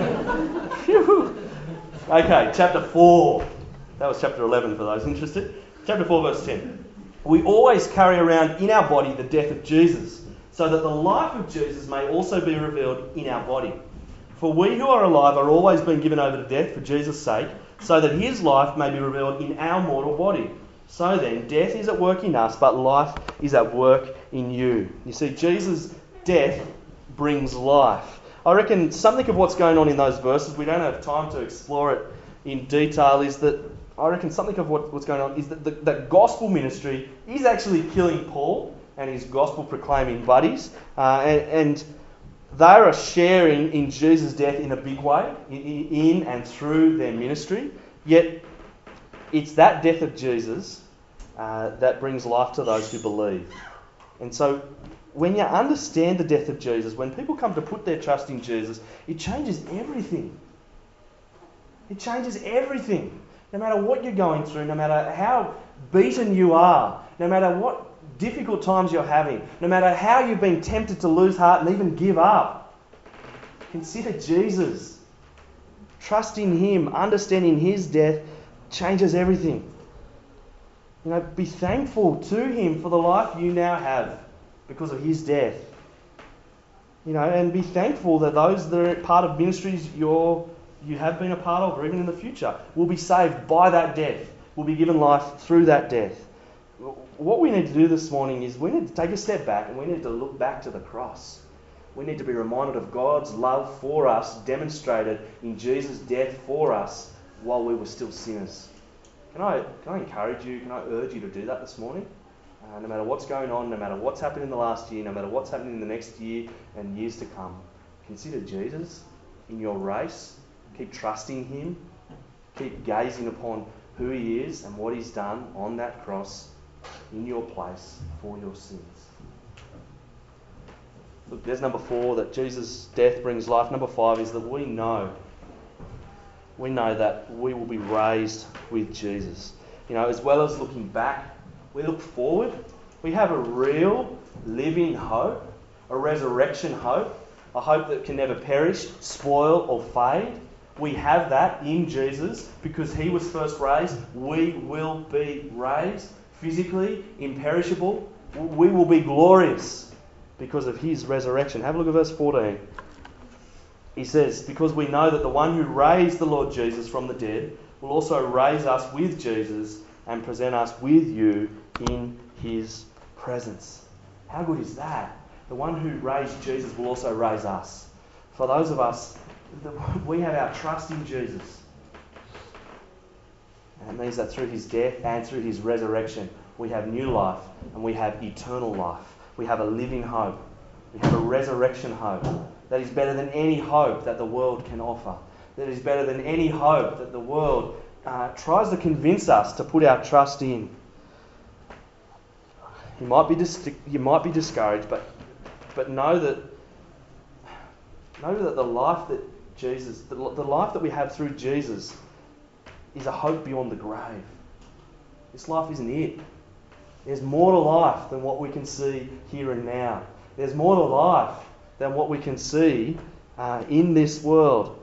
Phew. Okay, chapter four. That was chapter eleven for those interested. Chapter four, verse ten. We always carry around in our body the death of Jesus, so that the life of Jesus may also be revealed in our body. For we who are alive are always being given over to death for Jesus' sake, so that his life may be revealed in our mortal body. So then, death is at work in us, but life is at work in you. You see, Jesus' death brings life. I reckon something of what's going on in those verses, we don't have time to explore it in detail, is that I reckon something of what, what's going on is that the, that gospel ministry is actually killing Paul and his gospel proclaiming buddies, uh, and, and they are sharing in Jesus' death in a big way, in, in and through their ministry. Yet it's that death of Jesus uh, that brings life to those who believe. And so when you understand the death of Jesus, when people come to put their trust in Jesus, it changes everything. It changes everything. No matter what you're going through, no matter how beaten you are, no matter what difficult times you're having, no matter how you've been tempted to lose heart and even give up, consider Jesus. Trust in him, understanding his death changes everything. You know, be thankful to him for the life you now have because of his death. You know, and be thankful that those that are part of ministries you're, you have been a part of, or even in the future, will be saved by that death, will be given life through that death. What we need to do this morning is we need to take a step back and we need to look back to the cross. We need to be reminded of God's love for us, demonstrated in Jesus' death for us while we were still sinners. Can I, can I encourage you, can I urge you to do that this morning? Uh, no matter what's going on, no matter what's happened in the last year, no matter what's happening in the next year and years to come, consider Jesus in your race. Keep trusting him. Keep gazing upon who he is and what he's done on that cross in your place for your sins. Look, there's number four, that Jesus' death brings life. Number five is that we know, we know that we will be raised with Jesus. You know, as well as looking back, we look forward. We have a real, living hope, a resurrection hope, a hope that can never perish, spoil or fade. We have that in Jesus because he was first raised. We will be raised physically, imperishable. We will be glorious because of his resurrection. Have a look at verse fourteen. He says, because we know that the one who raised the Lord Jesus from the dead will also raise us with Jesus and present us with you in his presence. How good is that? The one who raised Jesus will also raise us. For those of us, we have our trust in Jesus. And it means that through his death and through his resurrection, we have new life and we have eternal life. We have a living hope. We have a resurrection hope that is better than any hope that the world can offer. That is better than any hope that the world uh, tries to convince us to put our trust in. You might be dis- you might be discouraged, but but know that know that the life that Jesus, the, the life that we have through Jesus, is a hope beyond the grave. This life isn't it. There's more to life than what we can see here and now. There's more to life than what we can see uh, in this world.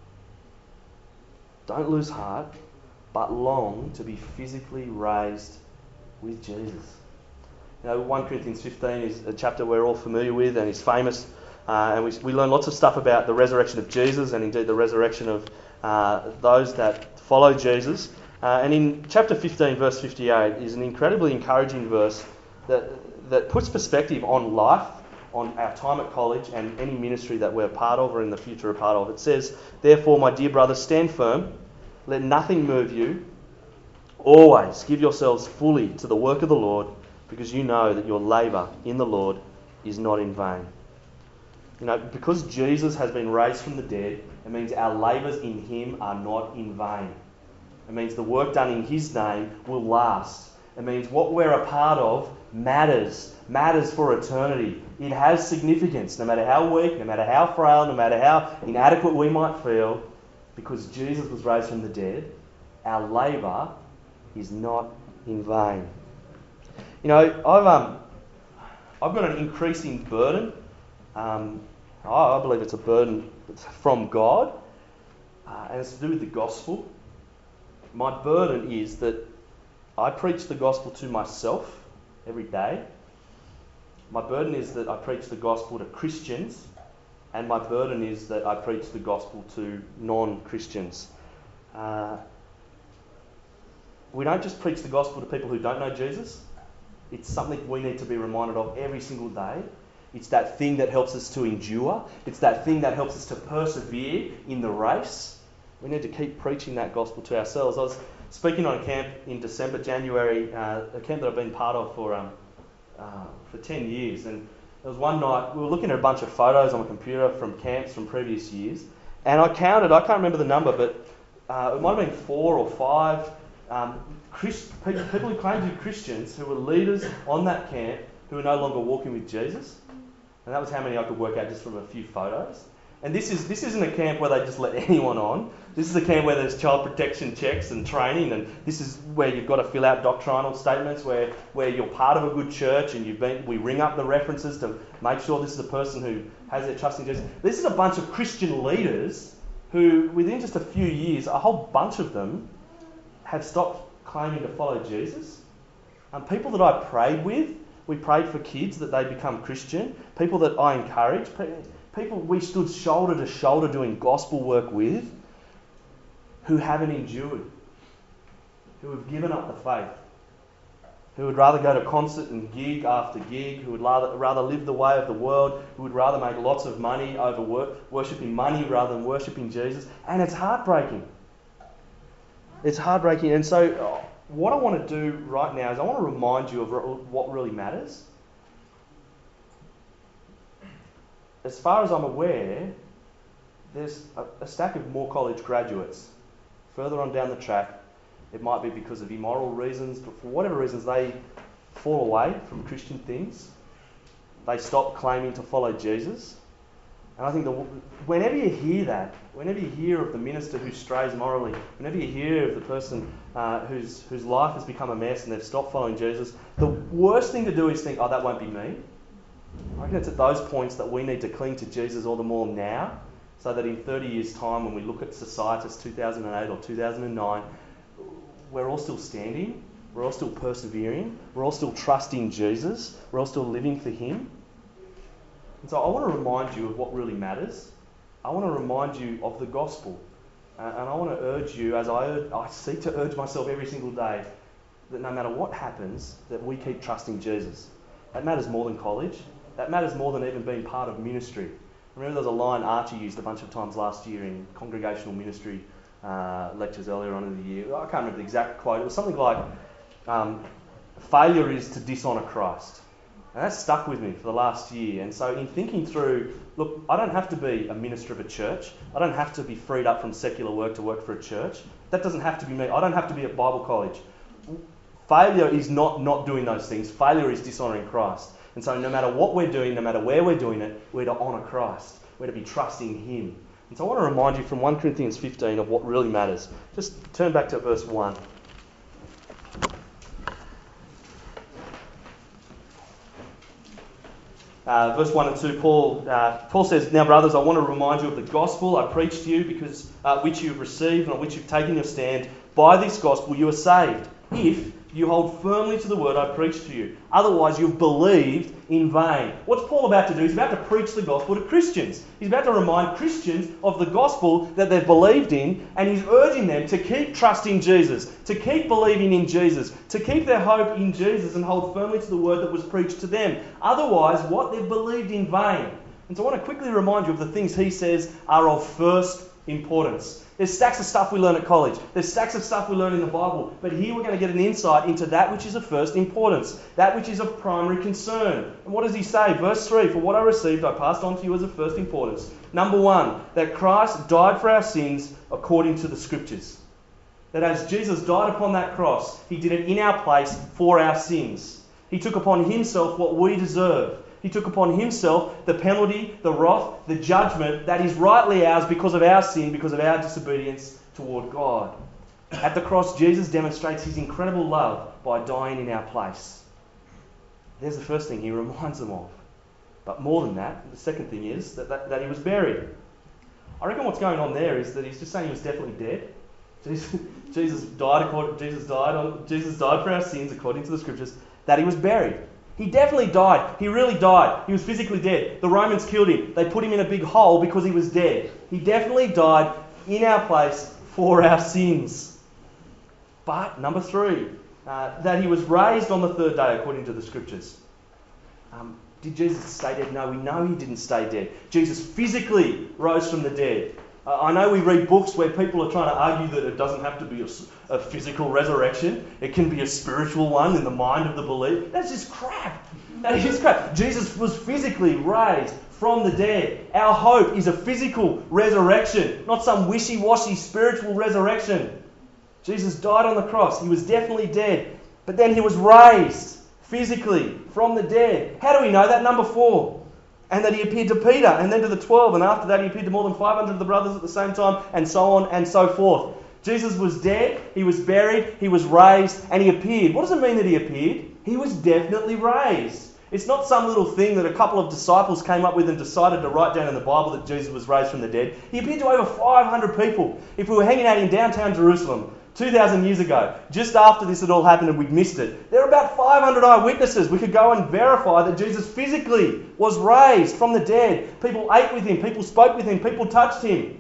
Don't lose heart, but long to be physically raised with Jesus. You know, First Corinthians fifteen is a chapter we're all familiar with and is famous. Uh, and we, we learn lots of stuff about the resurrection of Jesus and indeed the resurrection of uh, those that follow Jesus. Uh, and in chapter fifteen, verse fifty-eight, is an incredibly encouraging verse that that puts perspective on life, on our time at college, and any ministry that we're part of or in the future are part of. It says, "Therefore, my dear brothers, stand firm. Let nothing move you. Always give yourselves fully to the work of the Lord, because you know that your labour in the Lord is not in vain." You know, because Jesus has been raised from the dead, it means our labours in him are not in vain. It means the work done in his name will last. It means what we're a part of matters, matters for eternity. It has significance, no matter how weak, no matter how frail, no matter how inadequate we might feel. Because Jesus was raised from the dead, our labour is not in vain. You know, I've um, I've got an increasing burden. Um, I believe it's a burden from God, uh, and it's to do with the gospel. My burden is that I preach the gospel to myself every day. My burden is that I preach the gospel to Christians, and my burden is that I preach the gospel to non-Christians. Uh, we don't just preach the gospel to people who don't know Jesus. It's something we need to be reminded of every single day. It's that thing that helps us to endure. It's that thing that helps us to persevere in the race. We need to keep preaching that gospel to ourselves. I was speaking on a camp in December, January, uh, a camp that I've been part of for um, uh, for ten years. And there was one night, we were looking at a bunch of photos on a computer from camps from previous years. And I counted, I can't remember the number, but uh, it might have been four or five um, Christ, people, people who claimed to be Christians who were leaders on that camp who were no longer walking with Jesus. And that was how many I could work out just from a few photos. And this is this isn't a camp where they just let anyone on. This is a camp where there's child protection checks and training, and this is where you've got to fill out doctrinal statements, where, where you're part of a good church, and you've been. We ring up the references to make sure this is a person who has their trust in Jesus. This is a bunch of Christian leaders who, within just a few years, a whole bunch of them have stopped claiming to follow Jesus. Um, people that I prayed with, we prayed for kids that they become Christian. People that I encouraged. People we stood shoulder to shoulder doing gospel work with, who haven't endured, who have given up the faith, who would rather go to concert and gig after gig, who would rather, rather live the way of the world, who would rather make lots of money over work, worshipping money rather than worshipping Jesus. And it's heartbreaking. It's heartbreaking. And so what I want to do right now is I want to remind you of what really matters. As far as I'm aware, there's a, a stack of more college graduates. Further on down the track, it might be because of immoral reasons, but for whatever reasons, they fall away from Christian things. They stop claiming to follow Jesus. And I think that whenever you hear that, whenever you hear of the minister who strays morally, whenever you hear of the person uh, whose whose life has become a mess and they've stopped following Jesus, the worst thing to do is think, oh, that won't be me. I reckon it's at those points that we need to cling to Jesus all the more now, so that in thirty years' time, when we look at Societas two thousand eight or two thousand nine, we're all still standing, we're all still persevering, we're all still trusting Jesus, we're all still living for him. And so I want to remind you of what really matters. I want to remind you of the gospel. Uh, and I want to urge you, as I, urge, I seek to urge myself every single day, that no matter what happens, that we keep trusting Jesus. That matters more than college. That matters more than even being part of ministry. Remember there was a line Archie used a bunch of times last year in congregational ministry uh, lectures earlier on in the year. I can't remember the exact quote. It was something like, um, failure is to dishonour Christ. And that stuck with me for the last year. And so in thinking through, look, I don't have to be a minister of a church. I don't have to be freed up from secular work to work for a church. That doesn't have to be me. I don't have to be at Bible college. Failure is not not doing those things. Failure is dishonouring Christ. And so no matter what we're doing, no matter where we're doing it, we're to honour Christ. We're to be trusting him. And so I want to remind you from First Corinthians fifteen of what really matters. Just turn back to verse one. Uh, verse one and two, Paul uh, Paul says, "Now, brothers, I want to remind you of the gospel I preached to you, because uh, which you have received and on which you've taken your stand. By this gospel you are saved, if you hold firmly to the word I preached to you. Otherwise, you've believed in vain. What's Paul about to do? He's about to preach the gospel to Christians. He's about to remind Christians of the gospel that they've believed in, and he's urging them to keep trusting Jesus, to keep believing in Jesus, to keep their hope in Jesus and hold firmly to the word that was preached to them. Otherwise, what they've believed in vain. And so I want to quickly remind you of the things he says are of first importance. There's stacks of stuff we learn at college. There's stacks of stuff we learn in the Bible. But here we're going to get an insight into that which is of first importance, that which is of primary concern. And what does he say? Verse three, for what I received I passed on to you as of first importance. Number one, that Christ died for our sins according to the Scriptures. That as Jesus died upon that cross, he did it in our place for our sins. He took upon himself what we deserve. He took upon himself the penalty, the wrath, the judgment that is rightly ours because of our sin, because of our disobedience toward God. At the cross, Jesus demonstrates his incredible love by dying in our place. There's the first thing he reminds them of. But more than that, the second thing is that, that, that he was buried. I reckon what's going on there is that he's just saying he was definitely dead. Jesus, Jesus died according, Jesus died on, Jesus died for our sins according to the Scriptures, that he was buried. He definitely died. He really died. He was physically dead. The Romans killed him. They put him in a big hole because he was dead. He definitely died in our place for our sins. But, number three, uh, that he was raised on the third day according to the Scriptures. Um, did Jesus stay dead? No, we know he didn't stay dead. Jesus physically rose from the dead. Uh, I know we read books where people are trying to argue that it doesn't have to be a, a physical resurrection. It can be a spiritual one in the mind of the believer. That's just crap. That is crap. Jesus was physically raised from the dead. Our hope is a physical resurrection, not some wishy-washy spiritual resurrection. Jesus died on the cross. He was definitely dead. But then he was raised physically from the dead. How do we know that? Number four. And that he appeared to Peter, and then to the twelve, and after that he appeared to more than five hundred of the brothers at the same time, and so on and so forth. Jesus was dead, he was buried, he was raised, and he appeared. What does it mean that he appeared? He was definitely raised. It's not some little thing that a couple of disciples came up with and decided to write down in the Bible that Jesus was raised from the dead. He appeared to over five hundred people. If we were hanging out in downtown Jerusalem two thousand years ago, just after this had all happened and we'd missed it, there were about five hundred eyewitnesses. We could go and verify that Jesus physically was raised from the dead. People ate with him, people spoke with him, people touched him.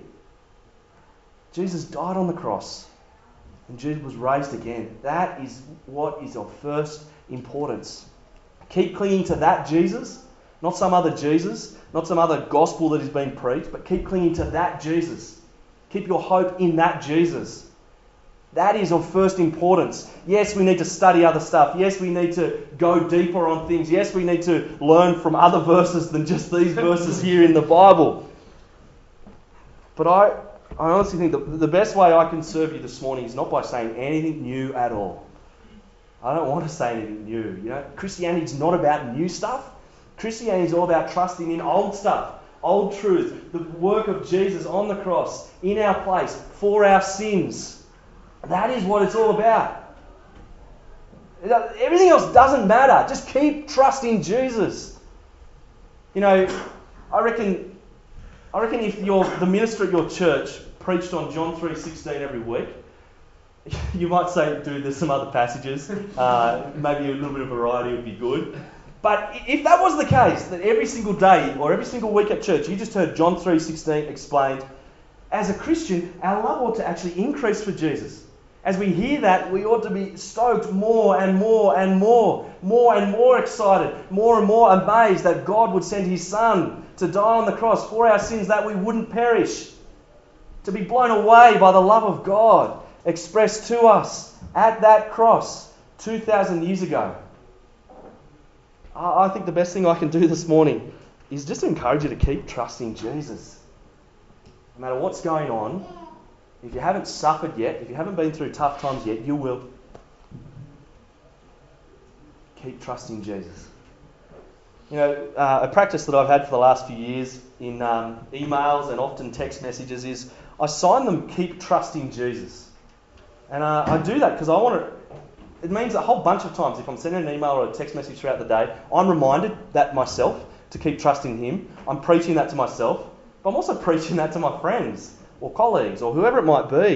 Jesus died on the cross and Jesus was raised again. That is what is of first importance. Keep clinging to that Jesus, not some other Jesus, not some other gospel that is being preached, but keep clinging to that Jesus. Keep your hope in that Jesus. That is of first importance. Yes, we need to study other stuff. Yes, we need to go deeper on things. Yes, we need to learn from other verses than just these verses here in the Bible. But I, I honestly think the, the best way I can serve you this morning is not by saying anything new at all. I don't want to say anything new. You know, Christianity is not about new stuff. Christianity is all about trusting in old stuff, old truth, the work of Jesus on the cross, in our place, for our sins. That is what it's all about. Everything else doesn't matter. Just keep trusting Jesus. You know, I reckon I reckon if you're the minister at your church preached on John three sixteen every week, you might say, dude, there's some other passages. Uh, maybe a little bit of variety would be good. But if that was the case, that every single day or every single week at church you just heard John three sixteen explained, as a Christian, our love ought to actually increase for Jesus. As we hear that, we ought to be stoked more and more and more, more and more excited, more and more amazed that God would send his Son to die on the cross for our sins that we wouldn't perish. To be blown away by the love of God expressed to us at that cross two thousand years ago. I think the best thing I can do this morning is just encourage you to keep trusting Jesus. No matter what's going on, if you haven't suffered yet, if you haven't been through tough times yet, you will. Keep trusting Jesus. You know, uh, a practice that I've had for the last few years in um, emails and often text messages is I sign them, keep trusting Jesus. And uh, I do that because I want to... It means a whole bunch of times if I'm sending an email or a text message throughout the day, I'm reminded that myself to keep trusting him. I'm preaching that to myself, but I'm also preaching that to my friends or colleagues or whoever it might be.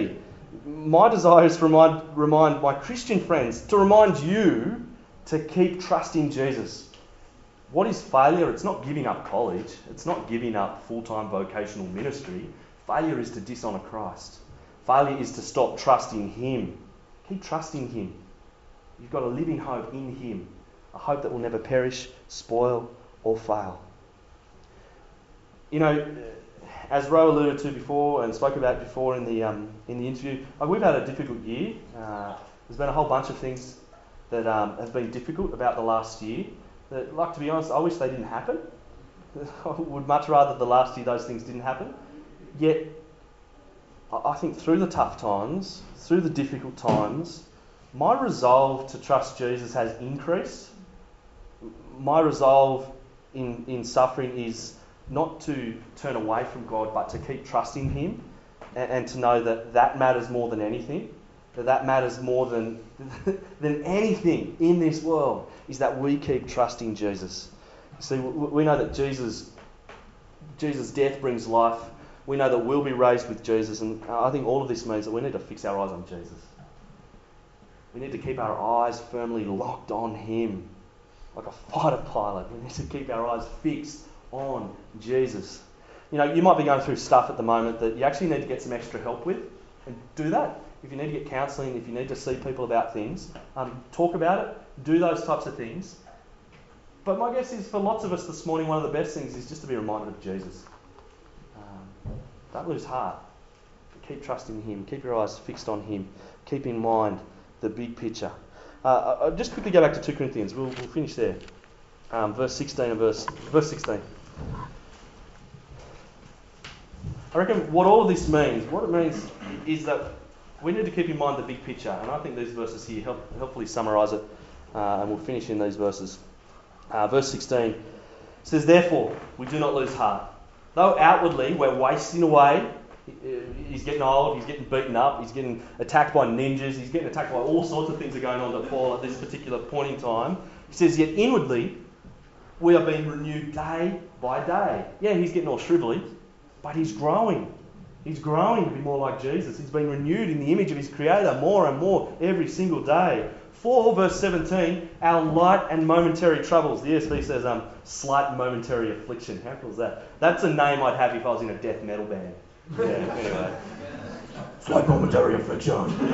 my desire is to remind, remind my Christian friends, to remind you to keep trusting Jesus. What is failure? It's not giving up college. It's not giving up full-time vocational ministry. Failure is to dishonour Christ. Failure is to stop trusting Him. Keep trusting Him. You've got a living hope in Him, a hope that will never perish, spoil, or fail. You know, as Ro alluded to before and spoke about before in the um, in the interview, like we've had a difficult year. Uh, there's been a whole bunch of things that um, have been difficult about the last year. That, like, to be honest, I wish they didn't happen. I would much rather the last year those things didn't happen. Yet, I think through the tough times, through the difficult times, my resolve to trust Jesus has increased. My resolve in, in suffering is not to turn away from God, but to keep trusting Him and, and to know that that matters more than anything. That that matters more than, than anything in this world is that we keep trusting Jesus. See, we know that Jesus, Jesus' death brings life. We know that we'll be raised with Jesus, and I think all of this means that we need to fix our eyes on Jesus. We need to keep our eyes firmly locked on Him, like a fighter pilot. We need to keep our eyes fixed on Jesus. You know, you might be going through stuff at the moment that you actually need to get some extra help with, and do that. If you need to get counselling, if you need to see people about things, um, talk about it, do those types of things. But my guess is for lots of us this morning, one of the best things is just to be reminded of Jesus. Um, don't lose heart. Keep trusting Him. Keep your eyes fixed on Him. Keep in mind the big picture. Uh, I'll just quickly go back to Second Corinthians. We'll, we'll finish there. Um, verse sixteen and verse verse sixteen. I reckon what all of this means, what it means is that we need to keep in mind the big picture, and I think these verses here help helpfully summarise it, uh, and we'll finish in these verses. Uh, verse sixteen says, "Therefore, we do not lose heart. Though outwardly we're wasting away," he's getting old, he's getting beaten up, he's getting attacked by ninjas, he's getting attacked by all sorts of things that are going on to Paul at this particular point in time. He says, "Yet inwardly we are being renewed day by day." Yeah, he's getting all shrivelly, but he's growing. He's growing to be more like Jesus. He's being renewed in the image of his Creator more and more every single day. For, verse seventeen, our light and momentary troubles. The E S V says um, slight momentary affliction. How cool is that? That's a name I'd have if I was in a death metal band. Yeah, anyway. Slight momentary affliction.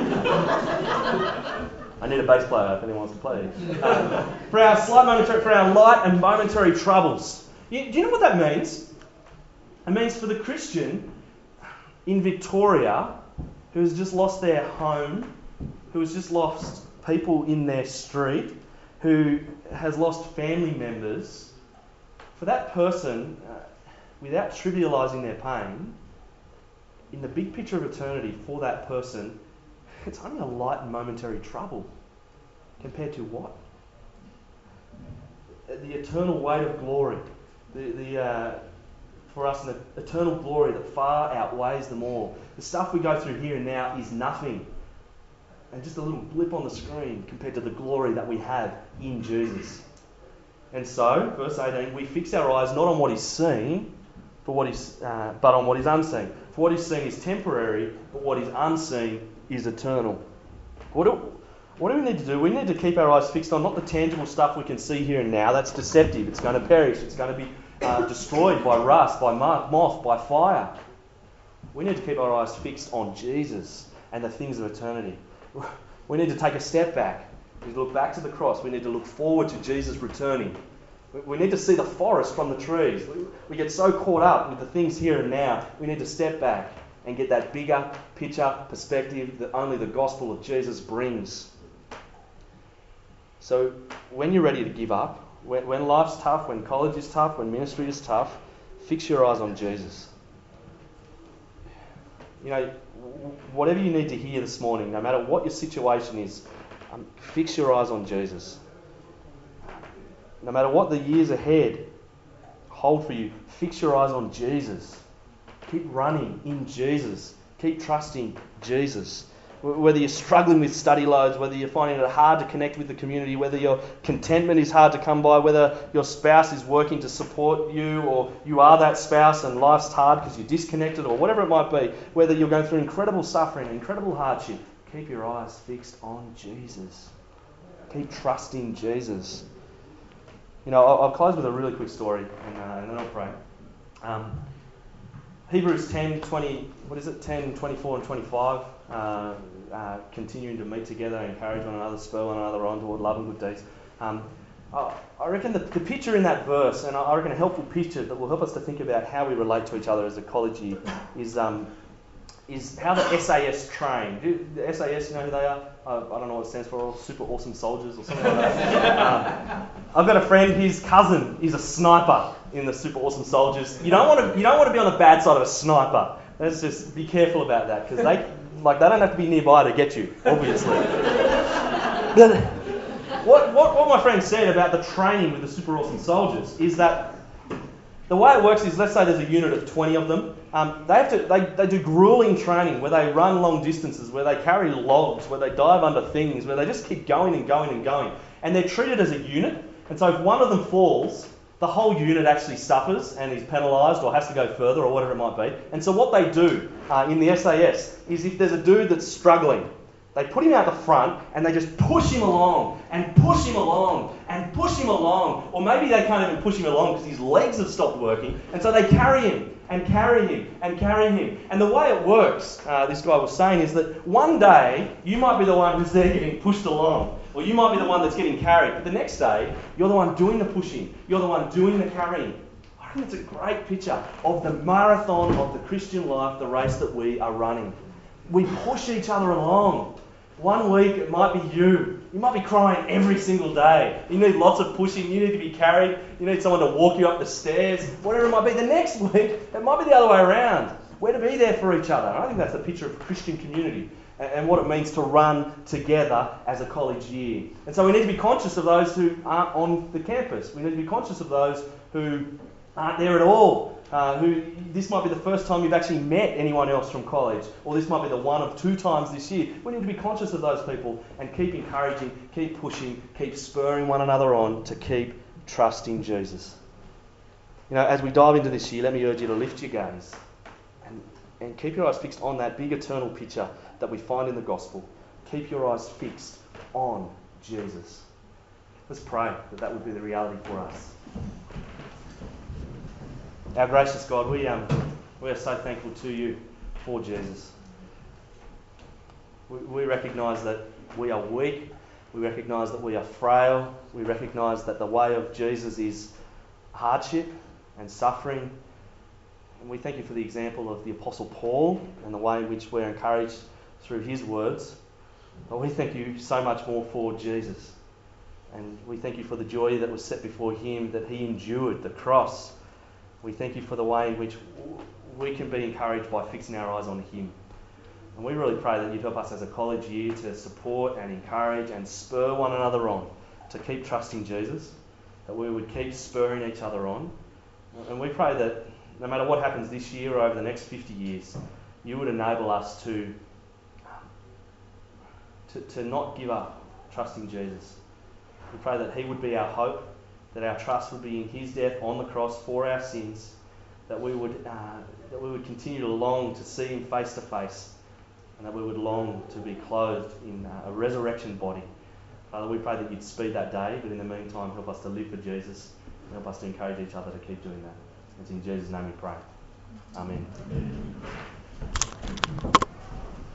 I need a bass player if anyone wants to play. Um, for our slight momentary, for our light and momentary troubles. You, do you know what that means? It means for the Christian in Victoria who has just lost their home, who has just lost people in their street, who has lost family members, for that person, uh, without trivialising their pain, in the big picture of eternity for that person, it's only a light and momentary trouble compared to what? The eternal weight of glory. The, the uh, for us, an eternal glory that far outweighs them all. The stuff we go through here and now is nothing. And just a little blip on the screen compared to the glory that we have in Jesus. And so, verse eighteen, we fix our eyes not on what is seen, for what is, uh, but on what is unseen. For what is seen is temporary, but what is unseen is eternal. What do, what do we need to do? We need to keep our eyes fixed on not the tangible stuff we can see here and now. That's deceptive. It's going to perish. It's going to be uh, destroyed by rust, by moth, by fire. We need to keep our eyes fixed on Jesus and the things of eternity. We need to take a step back. We need to look back to the cross. We need to look forward to Jesus returning. We need to see the forest from the trees. We get so caught up with the things here and now. We need to step back and get that bigger picture perspective that only the gospel of Jesus brings. So when you're ready to give up, when, when life's tough, when college is tough, when ministry is tough, fix your eyes on Jesus. You know, whatever you need to hear this morning, no matter what your situation is, um, fix your eyes on Jesus. No matter what the years ahead hold for you, fix your eyes on Jesus. Keep running in Jesus. Keep trusting Jesus. whether you're struggling with study loads, whether you're finding it hard to connect with the community, whether your contentment is hard to come by, whether your spouse is working to support you, or you are that spouse and life's hard because you're disconnected, or whatever it might be, whether you're going through incredible suffering, incredible hardship, keep your eyes fixed on Jesus. Keep trusting Jesus. You know, I'll, I'll close with a really quick story, and, uh, and then I'll pray. Um, Hebrews ten, twenty, what is it, ten, twenty-four and twenty-five, uh, uh, continuing to meet together, encourage one another, spur one another on toward love and good deeds. Um, I, I reckon the, the picture in that verse, and I reckon a helpful picture that will help us to think about how we relate to each other as a college year, is um, is how the S A S train. Do, the S A S, you know who they are? Uh, I don't know what it stands for, Super Awesome Soldiers or something like that. um, I've got a friend, his cousin is a sniper in the Super Awesome Soldiers. You don't want to you don't want to be on the bad side of a sniper. Let's just be careful about that, because they like they don't have to be nearby to get you, obviously. But what, what what my friend said about the training with the Super Awesome Soldiers is that the way it works is, let's say there's a unit of twenty of them. Um, they have to they, they do grueling training where they run long distances, where they carry logs, where they dive under things, where they just keep going and going and going. And they're treated as a unit. And so if one of them falls, the whole unit actually suffers and is penalised or has to go further or whatever it might be. And so what they do uh, in the S A S is, if there's a dude that's struggling, they put him out the front and they just push him along and push him along and push him along. Or maybe they can't even push him along because his legs have stopped working. And so they carry him and carry him and carry him. And the way it works, uh, this guy was saying, is that one day you might be the one who's there getting pushed along. Or you might be the one that's getting carried. But the next day, you're the one doing the pushing. You're the one doing the carrying. I think it's a great picture of the marathon of the Christian life, the race that we are running. We push each other along. One week it might be you. You might be crying every single day. You need lots of pushing. You need to be carried. You need someone to walk you up the stairs. Whatever it might be. The next week, it might be the other way around. We're to be there for each other. I think that's the picture of Christian community and what it means to run together as a college year. And so we need to be conscious of those who aren't on the campus. We need to be conscious of those who aren't there at all. Uh, who this might be the first time you've actually met anyone else from college, or this might be the one of two times this year. We need to be conscious of those people and keep encouraging, keep pushing, keep spurring one another on to keep trusting Jesus. You know, as we dive into this year, let me urge you to lift your gaze and, and keep your eyes fixed on that big eternal picture that we find in the gospel. Keep your eyes fixed on Jesus. Let's pray that that would be the reality for us. Our gracious God, we um we are so thankful to you for Jesus. We, we recognise that we are weak. We recognise that we are frail. We recognise that the way of Jesus is hardship and suffering. And we thank you for the example of the Apostle Paul and the way in which we're encouraged through his words. But we thank you so much more for Jesus. And we thank you for the joy that was set before him, that he endured the cross. We thank you for the way in which we can be encouraged by fixing our eyes on him. And we really pray that you'd help us as a college year to support and encourage and spur one another on to keep trusting Jesus, that we would keep spurring each other on. And we pray that no matter what happens this year or over the next fifty years, you would enable us to, to, to not give up trusting Jesus. We pray that he would be our hope, that our trust would be in his death on the cross for our sins, that we would uh, that we would continue to long to see him face to face, and that we would long to be clothed in uh, a resurrection body. Father, we pray that you'd speed that day, but in the meantime, help us to live for Jesus, and help us to encourage each other to keep doing that. It's in Jesus' name we pray. Amen.